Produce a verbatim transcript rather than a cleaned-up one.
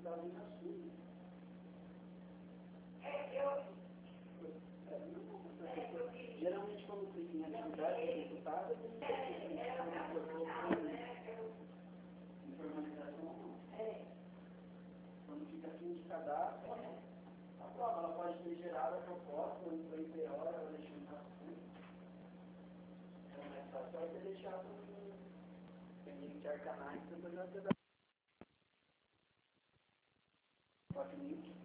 resultado em assunto. É, eu... É, não, é, geralmente quando clica em atividade de resultado, a gente tem informatização não. É. Quando fica fim de cadastro, a prova ela pode ser gerada a proposta, ou então em P O, ela deixa um assunto. É mais fácil você deixar para iniciar canais, depois você dá. Pode link.